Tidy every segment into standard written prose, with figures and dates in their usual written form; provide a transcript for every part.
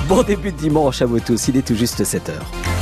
Bon début de dimanche à vous tous, il est tout juste 7h.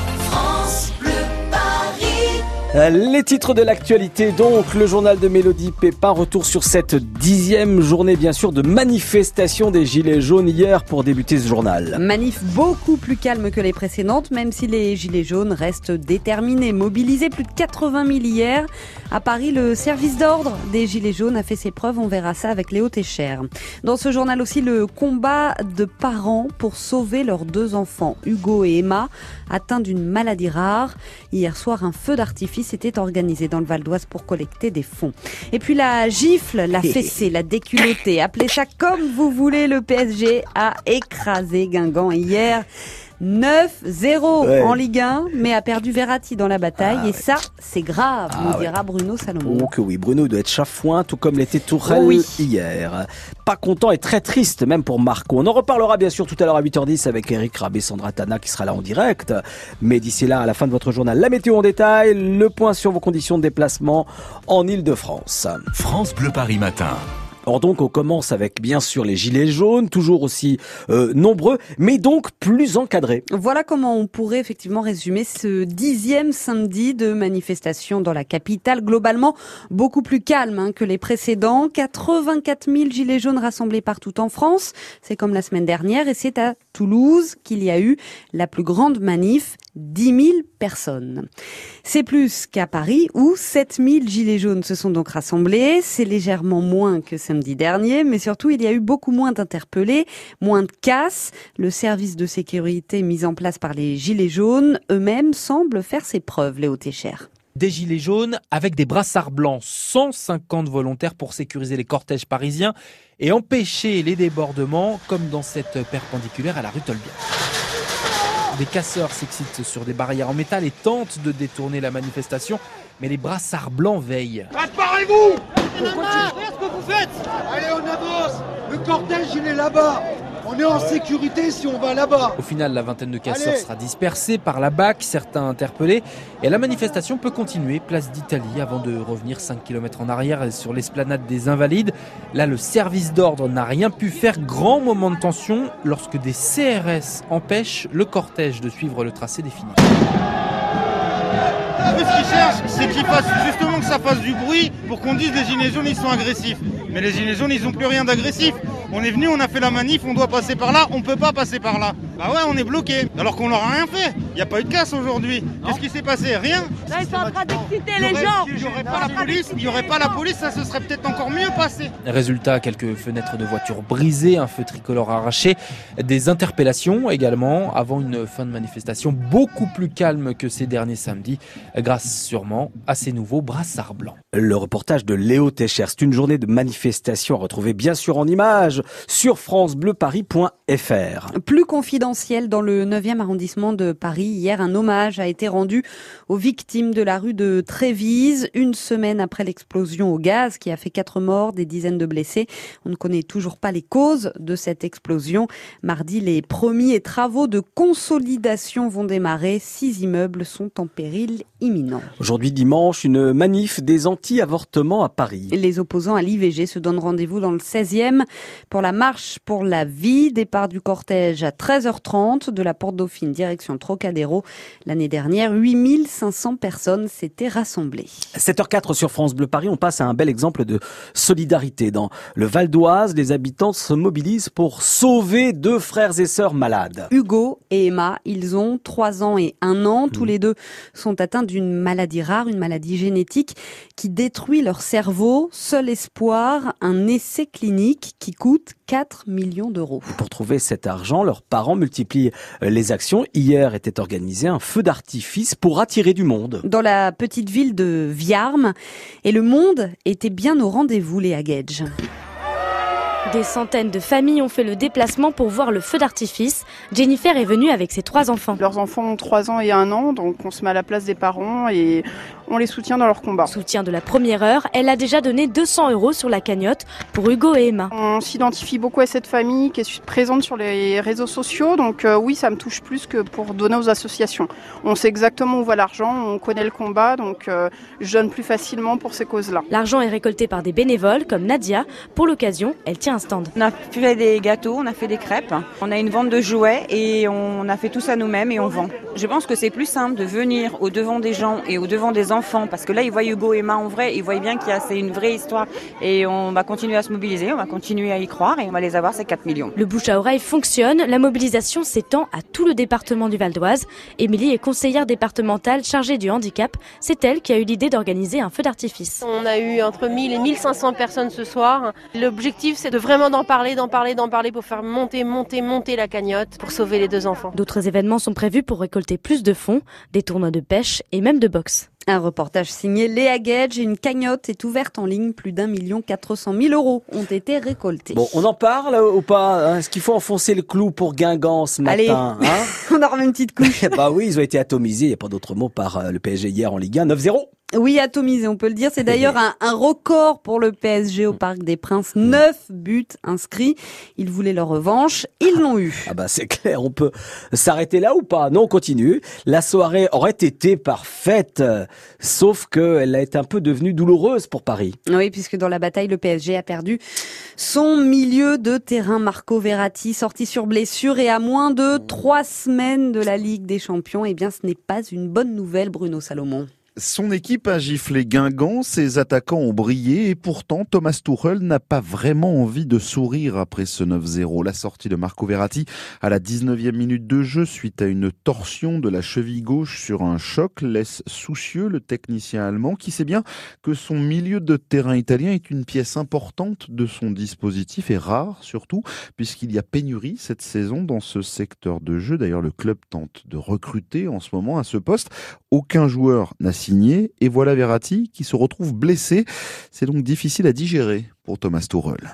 Les titres de l'actualité, donc le journal de Mélodie Pépin, retour sur cette 10e journée bien sûr de manifestation des Gilets jaunes hier pour débuter ce journal. Manif beaucoup plus calme que les précédentes, même si les Gilets jaunes restent déterminés. Mobilisés plus de 80 000 hier. À Paris, le service d'ordre des Gilets jaunes a fait ses preuves, on verra ça avec Léo Técher. Dans ce journal aussi, le combat de parents pour sauver leurs 2 enfants, Hugo et Emma, atteints d'une maladie rare. Hier soir, un feu d'artifice était organisé dans le Val d'Oise pour collecter des fonds. Et puis la gifle, la fessée, la déculottée, appelez ça comme vous voulez, le PSG a écrasé Guingamp hier. 9-0 en Ligue 1, mais a perdu Verratti dans la bataille. Et ça, c'est grave, nous dira Bruno Salomon. Oh que oui, Bruno doit être chafouin, tout comme l'était Tourelle hier. Pas content et très triste, même pour Marco. On en reparlera bien sûr tout à l'heure à 8h10 avec Eric Rabé, Sandra Tana qui sera là en direct. Mais d'ici là, à la fin de votre journal, la météo en détail, le point sur vos conditions de déplacement en Ile-de-France. France Bleu Paris Matin. Alors donc on commence avec bien sûr les gilets jaunes, toujours aussi nombreux, mais donc plus encadrés. Voilà comment on pourrait effectivement résumer ce 10e samedi de manifestation dans la capitale. Globalement, beaucoup plus calme que les précédents. 84 000 gilets jaunes rassemblés partout en France. C'est comme la semaine dernière et c'est à Toulouse qu'il y a eu la plus grande manif. 10 000 personnes. C'est plus qu'à Paris où 7 000 gilets jaunes se sont donc rassemblés. C'est légèrement moins que samedi dernier, mais surtout il y a eu beaucoup moins d'interpellés, moins de casses. Le service de sécurité mis en place par les gilets jaunes eux-mêmes semble faire ses preuves, Léo Técher. Des gilets jaunes avec des brassards blancs, 150 volontaires pour sécuriser les cortèges parisiens et empêcher les débordements comme dans cette perpendiculaire à la rue Tolbiac. Des casseurs s'excitent sur des barrières en métal et tentent de détourner la manifestation, mais les brassards blancs veillent. Préparez-vous! Regarde ce que vous faites! Allez, on avance! Le cortège, il est là-bas! On est en sécurité si on va là-bas. Au final, la vingtaine de casseurs sera dispersée par la BAC, certains interpellés. Et la manifestation peut continuer, place d'Italie, avant de revenir 5 km en arrière sur l'esplanade des Invalides. Là, le service d'ordre n'a rien pu faire. Grand moment de tension lorsque des CRS empêchent le cortège de suivre le tracé défini. Ce qu'ils cherchent, c'est qu'ils fassent justement que ça fasse du bruit pour qu'on dise les gilets jaunes ils sont agressifs. Mais les gilets jaunes ils n'ont plus rien d'agressif. On est venu, on a fait la manif, on doit passer par là, on peut pas passer par là. Bah ouais, on est bloqué. Alors qu'on leur a rien fait. Il n'y a pas eu de casse aujourd'hui. Qu'est-ce qui s'est passé? Rien. Là ils sont en train d'exciter les gens. Il n'y aurait pas la police, ça se serait peut-être encore mieux passé. Résultat, quelques fenêtres de voitures brisées, un feu tricolore arraché, des interpellations également avant une fin de manifestation beaucoup plus calme que ces derniers samedis, grâce sûrement à ces nouveaux brassards blancs. Le reportage de Léo Técher, c'est une journée de manifestation à retrouver bien sûr en images sur francebleuparis.fr. Plus confidentiel dans le 9e arrondissement de Paris. Hier, un hommage a été rendu aux victimes de la rue de Trévise, une semaine après l'explosion au gaz qui a fait 4 morts, des dizaines de blessés. On ne connaît toujours pas les causes de cette explosion. Mardi, les premiers travaux de consolidation vont démarrer. 6 immeubles sont en péril imminent. Aujourd'hui dimanche, une manif des anti-avortements à Paris. Les opposants à l'IVG se donnent rendez-vous dans le 16e pour la marche pour la vie. Départ du cortège à 13h30 de la Porte Dauphine direction Trocadéro. L'année dernière, 8500 personnes s'étaient rassemblées. 7h04 sur France Bleu Paris, on passe à un bel exemple de solidarité. Dans le Val d'Oise, les habitants se mobilisent pour sauver 2 frères et sœurs malades. Hugo et Emma, ils ont 3 ans et 1 an. Tous les deux sont atteints d'une maladie rare, une maladie génétique qui détruit leur cerveau. Seul espoir, un essai clinique qui coûte 4 millions d'euros. Pour trouver cet argent, leurs parents multiplient les actions. Hier était organisé un feu d'artifice pour attirer du monde. Dans la petite ville de Viarmes. Et le monde était bien au rendez-vous, Léa Gage. Des centaines de familles ont fait le déplacement pour voir le feu d'artifice. Jennifer est venue avec ses 3 enfants. Leurs enfants ont 3 ans et 1 an, donc on se met à la place des parents et on les soutient dans leur combat. Soutien de la première heure, elle a déjà donné 200 € sur la cagnotte pour Hugo et Emma. On s'identifie beaucoup à cette famille qui est présente sur les réseaux sociaux, donc oui, ça me touche plus que pour donner aux associations. On sait exactement où va l'argent, on connaît le combat, donc je donne plus facilement pour ces causes-là. L'argent est récolté par des bénévoles comme Nadia. Pour l'occasion, elle tient un stand. On a fait des gâteaux, on a fait des crêpes, on a une vente de jouets et on a fait tout ça nous-mêmes et on vend. Je pense que c'est plus simple de venir au devant des gens et au devant des enfants, parce que là ils voient Hugo et Emma en vrai, ils voient bien c'est une vraie histoire et on va continuer à se mobiliser, on va continuer à y croire et on va les avoir ces 4 millions. Le bouche à oreille fonctionne, la mobilisation s'étend à tout le département du Val d'Oise. Émilie est conseillère départementale chargée du handicap. C'est elle qui a eu l'idée d'organiser un feu d'artifice. On a eu entre 1000 et 1500 personnes ce soir. L'objectif, c'est de vraiment d'en parler pour faire monter la cagnotte pour sauver les 2 enfants. D'autres événements sont prévus pour récolter plus de fonds, des tournois de pêche et même de boxe. Un reportage signé Léa Gage. Une cagnotte est ouverte en ligne. Plus d'1 400 000 € ont été récoltés. Bon, on en parle ou pas, hein? Est-ce qu'il faut enfoncer le clou pour Guingamp ce matin? Allez, on en remet une petite couche. Bah oui, ils ont été atomisés, il n'y a pas d'autre mot, par le PSG hier en Ligue 1, 9-0. Oui, atomisé, on peut le dire. C'est d'ailleurs un record pour le PSG au Parc des Princes. 9 buts inscrits. Ils voulaient leur revanche. Ils l'ont eu. Ah bah c'est clair, on peut s'arrêter là ou pas? Non, on continue. La soirée aurait été parfaite, sauf qu'elle a été un peu devenue douloureuse pour Paris. Oui, puisque dans la bataille, le PSG a perdu son milieu de terrain, Marco Verratti, sorti sur blessure et à moins de 3 semaines de la Ligue des Champions. Eh bien, ce n'est pas une bonne nouvelle, Bruno Salomon. Son équipe a giflé Guingamp, ses attaquants ont brillé et pourtant Thomas Tuchel n'a pas vraiment envie de sourire après ce 9-0. La sortie de Marco Verratti à la 19e minute de jeu suite à une torsion de la cheville gauche sur un choc laisse soucieux le technicien allemand qui sait bien que son milieu de terrain italien est une pièce importante de son dispositif et rare surtout puisqu'il y a pénurie cette saison dans ce secteur de jeu. D'ailleurs le club tente de recruter en ce moment à ce poste. Aucun joueur n'a signé et voilà Verratti qui se retrouve blessé. C'est donc difficile à digérer pour Thomas Tuchel.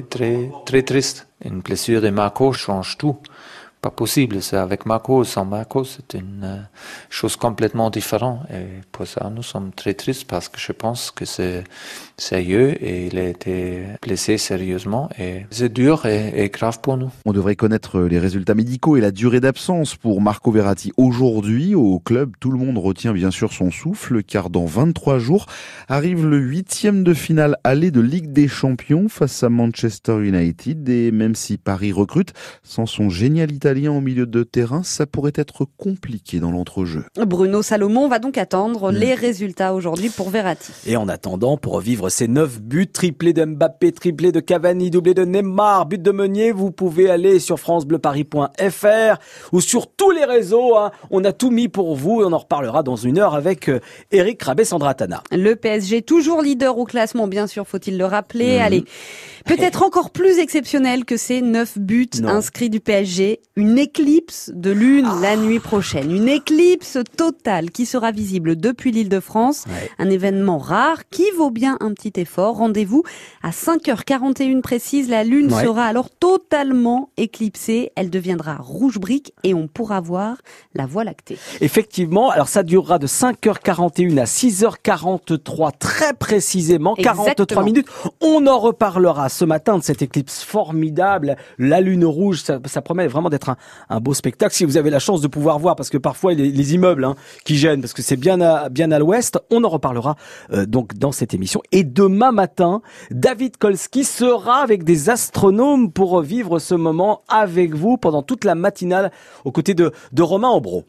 Très triste. Une blessure de Marco change tout. Pas possible, c'est avec Marco, sans Marco, c'est une chose complètement différente. Et pour ça, nous sommes très tristes parce que je pense que c'est sérieux et il a été blessé sérieusement et c'est dur et grave pour nous. On devrait connaître les résultats médicaux et la durée d'absence pour Marco Verratti. Aujourd'hui, au club, tout le monde retient bien sûr son souffle car dans 23 jours arrive le 8e de finale aller de Ligue des Champions face à Manchester United et même si Paris recrute, sans son génial italien au milieu de terrain, ça pourrait être compliqué dans l'entrejeu. Bruno Salomon va donc attendre les résultats aujourd'hui pour Verratti. Et en attendant, pour revivre ces 9 buts, triplé de Mbappé, triplé de Cavani, doublé de Neymar, but de Meunier, vous pouvez aller sur francebleuparis.fr ou sur tous les réseaux. Hein. On a tout mis pour vous et on en reparlera dans 1 heure avec Eric Rabé-Sandratana. Le PSG, toujours leader au classement, bien sûr, faut-il le rappeler. Allez, peut-être encore plus exceptionnel que ces 9 buts inscrits du PSG. Une éclipse de lune la nuit prochaine. Une éclipse totale qui sera visible depuis l'Île-de-France. Ouais. Un événement rare qui vaut bien un petit effort. Rendez-vous à 5h41 précise. La lune sera alors totalement éclipsée. Elle deviendra rouge brique et on pourra voir la Voie lactée. Effectivement, alors ça durera de 5h41 à 6h43 très précisément. Exactement. 43 minutes. On en reparlera ce matin de cette éclipse formidable. La lune rouge, ça promet vraiment d'être un beau spectacle si vous avez la chance de pouvoir voir parce que parfois les immeubles qui gênent parce que c'est bien à l'ouest. On en reparlera donc dans cette émission. Et demain matin, David Kolski sera avec des astronomes pour vivre ce moment avec vous pendant toute la matinale aux côtés de Romain Ambro.